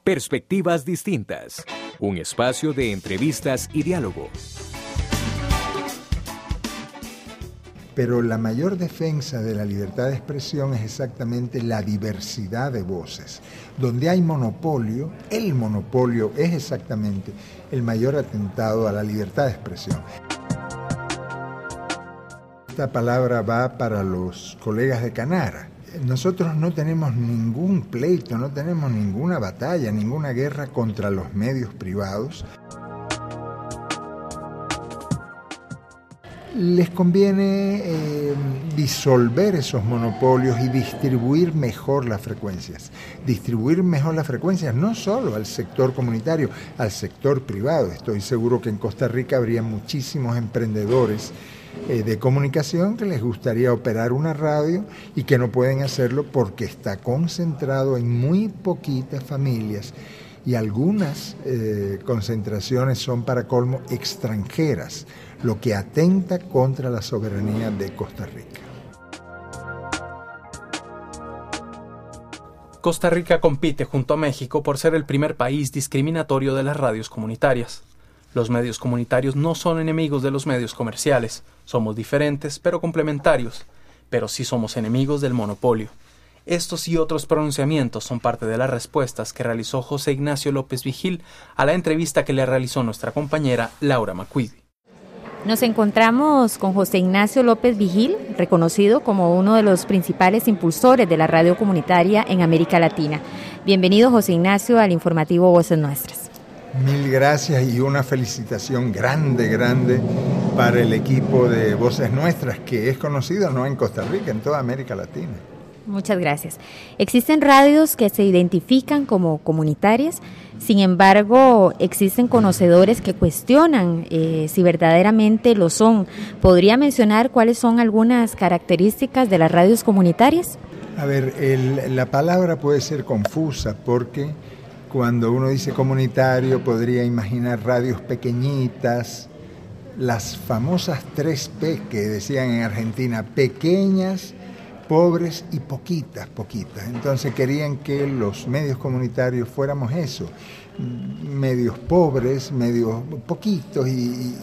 Perspectivas distintas. Un espacio de entrevistas y diálogo. Pero la mayor defensa de la libertad de expresión es exactamente la diversidad de voces. Donde hay monopolio, el monopolio es exactamente el mayor atentado a la libertad de expresión. Esta palabra va para los colegas de Canara. Nosotros no tenemos ningún pleito, no tenemos ninguna batalla, ninguna guerra contra los medios privados. Les conviene disolver esos monopolios y distribuir mejor las frecuencias. Distribuir mejor las frecuencias no solo al sector comunitario, al sector privado. Estoy seguro que en Costa Rica habría muchísimos emprendedores de comunicación que les gustaría operar una radio y que no pueden hacerlo porque está concentrado en muy poquitas familias y algunas concentraciones son para colmo extranjeras, lo que atenta contra la soberanía de Costa Rica. Costa Rica compite junto a México por ser el primer país discriminatorio de las radios comunitarias. Los medios comunitarios no son enemigos de los medios comerciales. Somos diferentes, pero complementarios. Pero sí somos enemigos del monopolio. Estos y otros pronunciamientos son parte de las respuestas que realizó José Ignacio López Vigil a la entrevista que le realizó nuestra compañera Laura Macquidi. Nos encontramos con José Ignacio López Vigil, reconocido como uno de los principales impulsores de la radio comunitaria en América Latina. Bienvenido, José Ignacio, al informativo Voces Nuestras. Mil gracias y una felicitación grande para el equipo de Voces Nuestras, que es conocido no en Costa Rica, en toda América Latina. Muchas gracias. Existen radios que se identifican como comunitarias, sin embargo, existen conocedores que cuestionan si verdaderamente lo son. ¿Podría mencionar cuáles son algunas características de las radios comunitarias? A ver, la palabra puede ser confusa porque cuando uno dice comunitario podría imaginar radios pequeñitas, las famosas 3P que decían en Argentina, pequeñas, pobres y poquitas. Entonces querían que los medios comunitarios fuéramos eso, medios pobres, medios poquitos y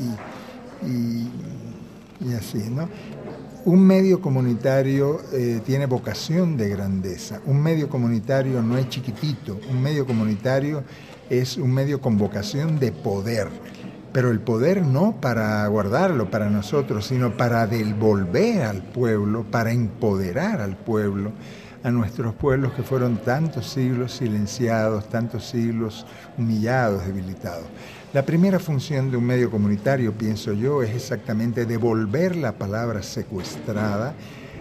así, ¿no? Un medio comunitario tiene vocación de grandeza. Un medio comunitario no es chiquitito. Un medio comunitario es un medio con vocación de poder. Pero el poder no para guardarlo para nosotros, sino para devolver al pueblo, para empoderar al pueblo, a nuestros pueblos que fueron tantos siglos silenciados, tantos siglos humillados, debilitados. La primera función de un medio comunitario, pienso yo, es exactamente devolver la palabra secuestrada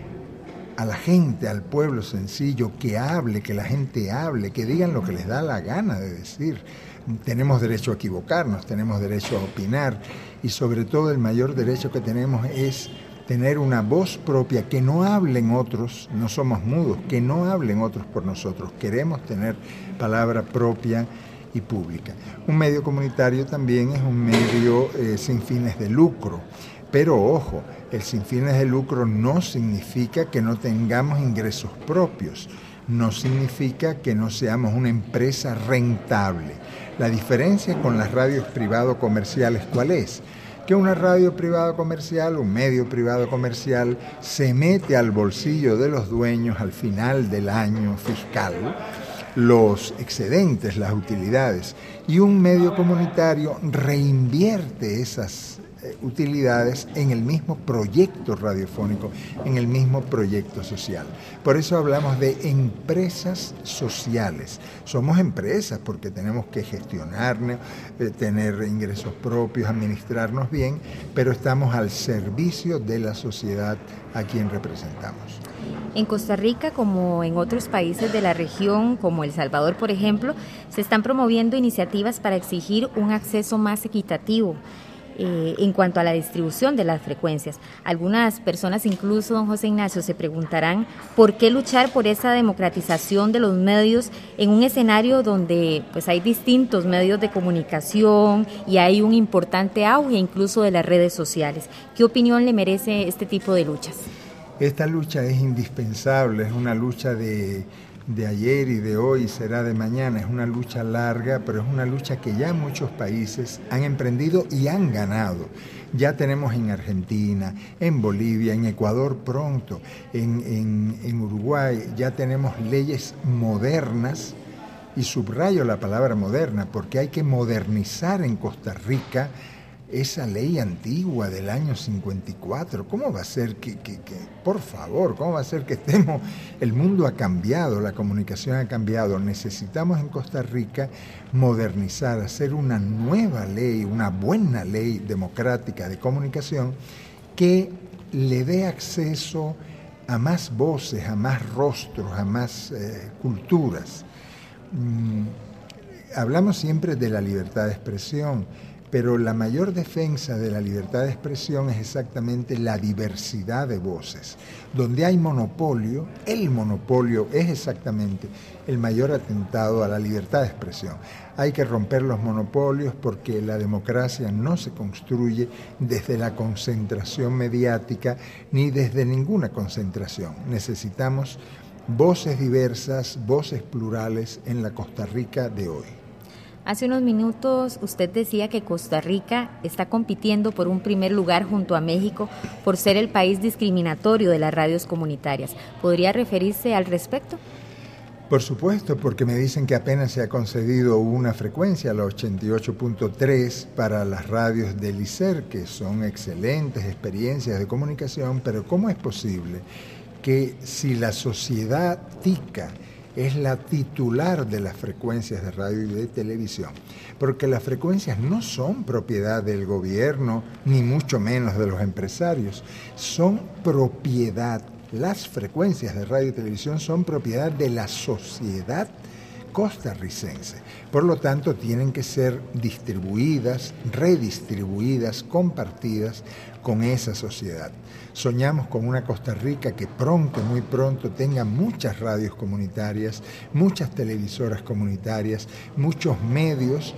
a la gente, al pueblo sencillo, que hable, que la gente hable, que digan lo que les da la gana de decir. Tenemos derecho a equivocarnos, tenemos derecho a opinar y sobre todo el mayor derecho que tenemos es tener una voz propia, que no hablen otros, no somos mudos, que no hablen otros por nosotros, queremos tener palabra propia y pública. Un medio comunitario también es un medio sin fines de lucro, pero ojo, el sin fines de lucro no significa que no tengamos ingresos propios, no significa que no seamos una empresa rentable. La diferencia con las radios privado comerciales, ¿cuál es? Que una radio privada comercial, un medio privado comercial, se mete al bolsillo de los dueños al final del año fiscal los excedentes, las utilidades, y un medio comunitario reinvierte esas utilidades en el mismo proyecto radiofónico, en el mismo proyecto social. Por eso hablamos de empresas sociales. Somos empresas porque tenemos que gestionarnos, tener ingresos propios, administrarnos bien, pero estamos al servicio de la sociedad a quien representamos. En Costa Rica, como en otros países de la región, como El Salvador, por ejemplo, se están promoviendo iniciativas para exigir un acceso más equitativo en cuanto a la distribución de las frecuencias. Algunas personas, incluso don José Ignacio, se preguntarán por qué luchar por esa democratización de los medios en un escenario donde pues hay distintos medios de comunicación y hay un importante auge incluso de las redes sociales. ¿Qué opinión le merece este tipo de luchas? Esta lucha es indispensable, es una lucha de de ayer y de hoy, será de mañana. Es una lucha larga, pero es una lucha que ya muchos países han emprendido y han ganado. Ya tenemos en Argentina, en Bolivia, en Ecuador pronto, en Uruguay, ya tenemos leyes modernas, y subrayo la palabra moderna, porque hay que modernizar en Costa Rica esa ley antigua del año 54. ¿Cómo va a ser por favor, cómo va a ser que estemos? El mundo ha cambiado, la comunicación ha cambiado. Necesitamos en Costa Rica modernizar, hacer una nueva ley, una buena ley democrática de comunicación que le dé acceso a más voces, a más rostros, a más culturas. Hablamos siempre de la libertad de expresión, pero la mayor defensa de la libertad de expresión es exactamente la diversidad de voces. Donde hay monopolio, el monopolio es exactamente el mayor atentado a la libertad de expresión. Hay que romper los monopolios porque la democracia no se construye desde la concentración mediática ni desde ninguna concentración. Necesitamos voces diversas, voces plurales en la Costa Rica de hoy. Hace unos minutos usted decía que Costa Rica está compitiendo por un primer lugar junto a México por ser el país discriminatorio de las radios comunitarias. ¿Podría referirse al respecto? Por supuesto, porque me dicen que apenas se ha concedido una frecuencia, la 88.3, para las radios del ICER, que son excelentes experiencias de comunicación, pero ¿cómo es posible que si la sociedad tica es la titular de las frecuencias de radio y de televisión, porque las frecuencias no son propiedad del gobierno, ni mucho menos de los empresarios, son propiedad, las frecuencias de radio y televisión son propiedad de la sociedad costarricense. Por lo tanto, tienen que ser distribuidas, redistribuidas, compartidas con esa sociedad. Soñamos con una Costa Rica que pronto, muy pronto, tenga muchas radios comunitarias, muchas televisoras comunitarias, muchos medios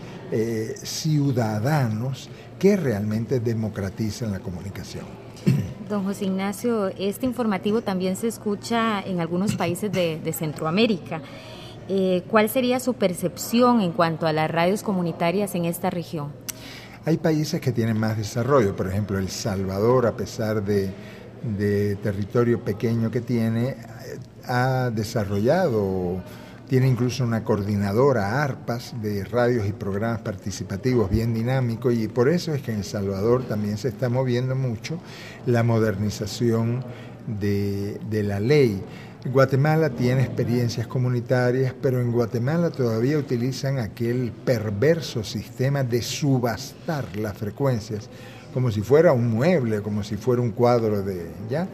ciudadanos que realmente democraticen la comunicación. Don José Ignacio, este informativo también se escucha en algunos países de Centroamérica. ¿Cuál sería su percepción en cuanto a las radios comunitarias en esta región? Hay países que tienen más desarrollo, por ejemplo, El Salvador, a pesar de territorio pequeño que tiene, ha desarrollado, tiene incluso una coordinadora, ARPAS, de radios y programas participativos bien dinámico, y por eso es que en El Salvador también se está moviendo mucho la modernización de la ley. Guatemala tiene experiencias comunitarias, pero en Guatemala todavía utilizan aquel perverso sistema de subastar las frecuencias, como si fuera un mueble, como si fuera un cuadro de... ¿ya?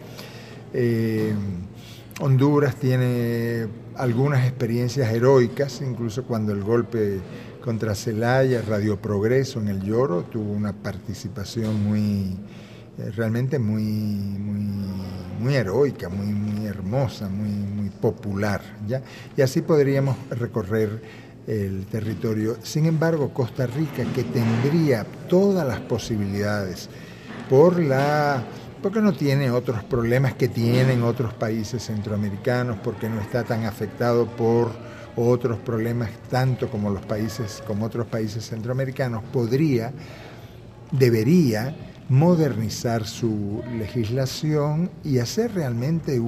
Honduras tiene algunas experiencias heroicas, incluso cuando el golpe contra Zelaya, Radio Progreso en el Lloro, tuvo una participación realmente muy heroica, muy hermosa, muy popular, ¿ya? Y así podríamos recorrer el territorio. Sin embargo, Costa Rica, que tendría todas las posibilidades porque no tiene otros problemas que tienen otros países centroamericanos, porque no está tan afectado por otros problemas tanto como otros países centroamericanos, debería modernizar su legislación y hacer realmente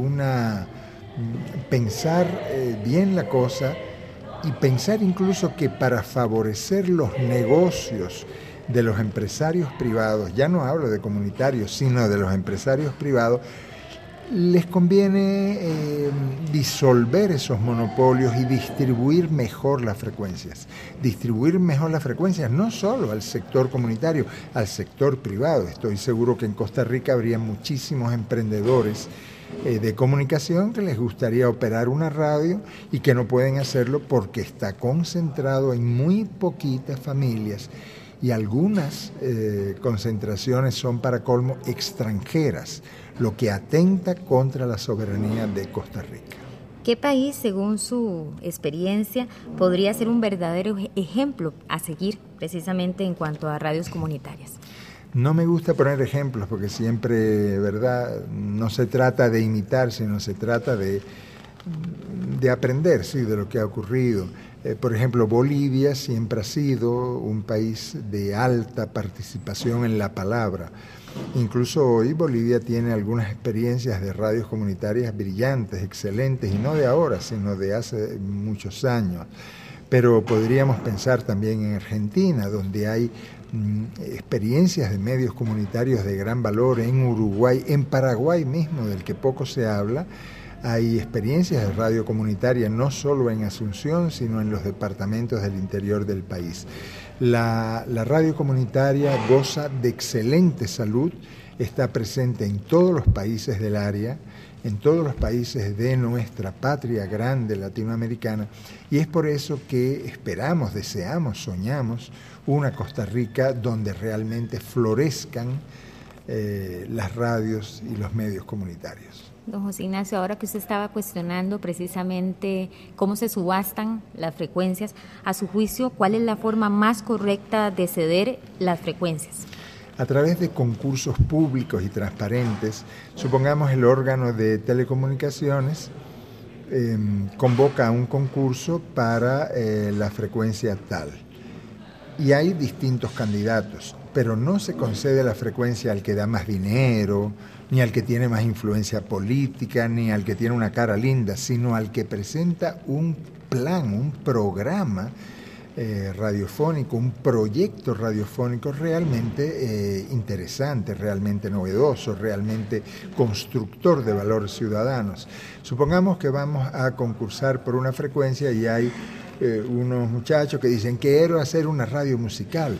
pensar bien la cosa, y pensar incluso que para favorecer los negocios de los empresarios privados, ya no hablo de comunitarios, sino de los empresarios privados, les conviene disolver esos monopolios y distribuir mejor las frecuencias. Distribuir mejor las frecuencias no solo al sector comunitario, al sector privado. Estoy seguro que en Costa Rica habría muchísimos emprendedores de comunicación que les gustaría operar una radio y que no pueden hacerlo porque está concentrado en muy poquitas familias, y algunas concentraciones son, para colmo, extranjeras, lo que atenta contra la soberanía de Costa Rica. ¿Qué país, según su experiencia, podría ser un verdadero ejemplo a seguir precisamente en cuanto a radios comunitarias? No me gusta poner ejemplos porque siempre, ¿verdad?, no se trata de imitar, sino se trata de de aprender, sí, de lo que ha ocurrido. Por ejemplo, Bolivia siempre ha sido un país de alta participación en la palabra. Incluso hoy Bolivia tiene algunas experiencias de radios comunitarias brillantes, excelentes, y no de ahora, sino de hace muchos años. Pero podríamos pensar también en Argentina, donde hay experiencias de medios comunitarios de gran valor, en Uruguay, en Paraguay mismo, del que poco se habla. Hay experiencias de radio comunitaria no solo en Asunción, sino en los departamentos del interior del país. La radio comunitaria goza de excelente salud, está presente en todos los países del área, en todos los países de nuestra patria grande latinoamericana, y es por eso que esperamos, deseamos, soñamos una Costa Rica donde realmente florezcan las radios y los medios comunitarios. Don José Ignacio, ahora que usted estaba cuestionando precisamente cómo se subastan las frecuencias, a su juicio, ¿cuál es la forma más correcta de ceder las frecuencias? A través de concursos públicos y transparentes. Supongamos el órgano de telecomunicaciones convoca a un concurso para la frecuencia tal. Y hay distintos candidatos, pero no se concede la frecuencia al que da más dinero, ni al que tiene más influencia política, ni al que tiene una cara linda, sino al que presenta un plan, un programa radiofónico, un proyecto radiofónico realmente interesante, realmente novedoso, realmente constructor de valores ciudadanos. Supongamos que vamos a concursar por una frecuencia y hay unos muchachos que dicen, quiero hacer una radio musical,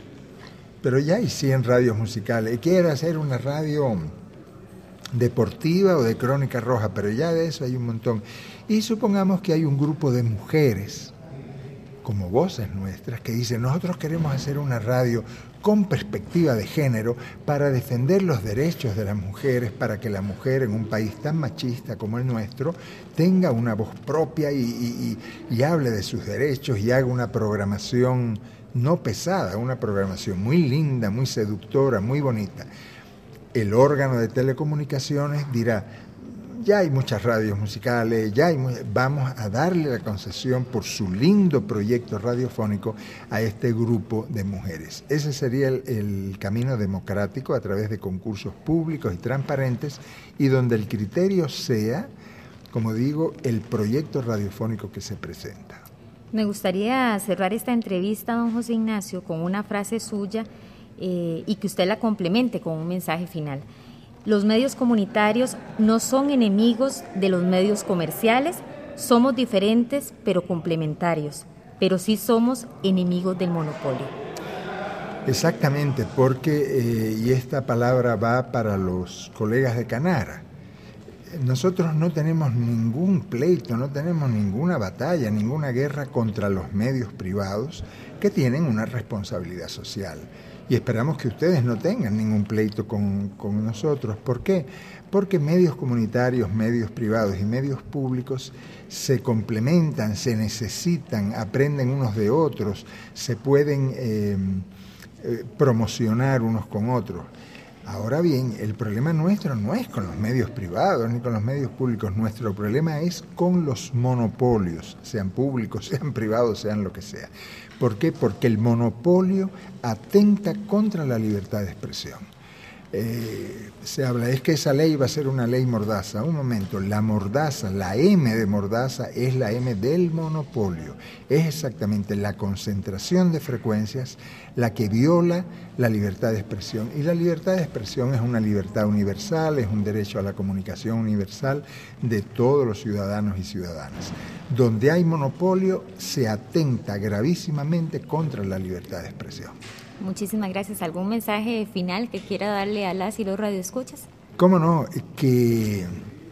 pero ya hay 100 radios musicales, quiero hacer una radio deportiva o de crónica roja, pero ya de eso hay un montón. Y supongamos que hay un grupo de mujeres, como Voces Nuestras, que dicen, nosotros queremos hacer una radio con perspectiva de género para defender los derechos de las mujeres, para que la mujer en un país tan machista como el nuestro tenga una voz propia y hable de sus derechos y haga una programación no pesada, una programación muy linda, muy seductora, muy bonita. El órgano de telecomunicaciones dirá, ya hay muchas radios musicales, vamos a darle la concesión por su lindo proyecto radiofónico a este grupo de mujeres. Ese sería el camino democrático a través de concursos públicos y transparentes y donde el criterio sea, como digo, el proyecto radiofónico que se presenta. Me gustaría cerrar esta entrevista, don José Ignacio, con una frase suya y que usted la complemente con un mensaje final. Los medios comunitarios no son enemigos de los medios comerciales, somos diferentes pero complementarios, pero sí somos enemigos del monopolio. Exactamente, porque, y esta palabra va para los colegas de Canara, nosotros no tenemos ningún pleito, no tenemos ninguna batalla, ninguna guerra contra los medios privados que tienen una responsabilidad social. Y esperamos que ustedes no tengan ningún pleito con nosotros. ¿Por qué? Porque medios comunitarios, medios privados y medios públicos se complementan, se necesitan, aprenden unos de otros, se pueden promocionar unos con otros. Ahora bien, el problema nuestro no es con los medios privados ni con los medios públicos, nuestro problema es con los monopolios, sean públicos, sean privados, sean lo que sea. ¿Por qué? Porque el monopolio atenta contra la libertad de expresión. Se habla, es que esa ley va a ser una ley mordaza. Un momento, la mordaza, la M de mordaza es la M del monopolio. Es exactamente la concentración de frecuencias la que viola la libertad de expresión. Y la libertad de expresión es una libertad universal, es un derecho a la comunicación universal de todos los ciudadanos y ciudadanas. Donde hay monopolio se atenta gravísimamente contra la libertad de expresión. Muchísimas gracias. ¿Algún mensaje final que quiera darle a las y los radioescuchas? ¿Cómo no? Que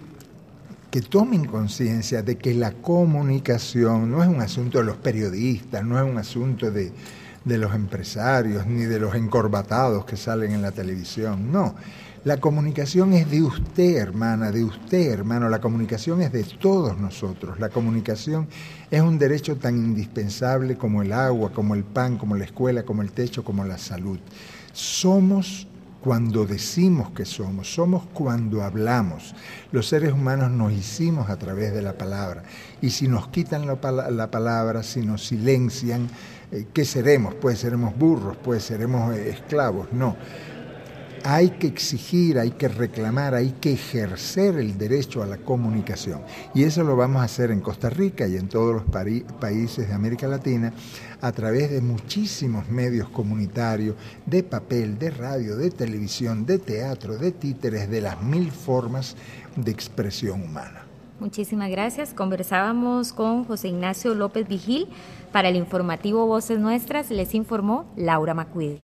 tomen conciencia de que la comunicación no es un asunto de los periodistas, no es un asunto de los empresarios, ni de los encorbatados que salen en la televisión, no. La comunicación es de usted, hermana, de usted, hermano. La comunicación es de todos nosotros. La comunicación es un derecho tan indispensable como el agua, como el pan, como la escuela, como el techo, como la salud. Somos cuando decimos que somos, somos cuando hablamos. Los seres humanos nos hicimos a través de la palabra, y si nos quitan la palabra, si nos silencian, ¿qué seremos? Pues seremos burros, pues seremos esclavos. No, hay que exigir, hay que reclamar, hay que ejercer el derecho a la comunicación, y eso lo vamos a hacer en Costa Rica y en todos los países de América Latina a través de muchísimos medios comunitarios, de papel, de radio, de televisión, de teatro, de títeres, de las 1000 formas de expresión humana. Muchísimas gracias. Conversábamos con José Ignacio López Vigil. Para el informativo Voces Nuestras les informó Laura Macuidi.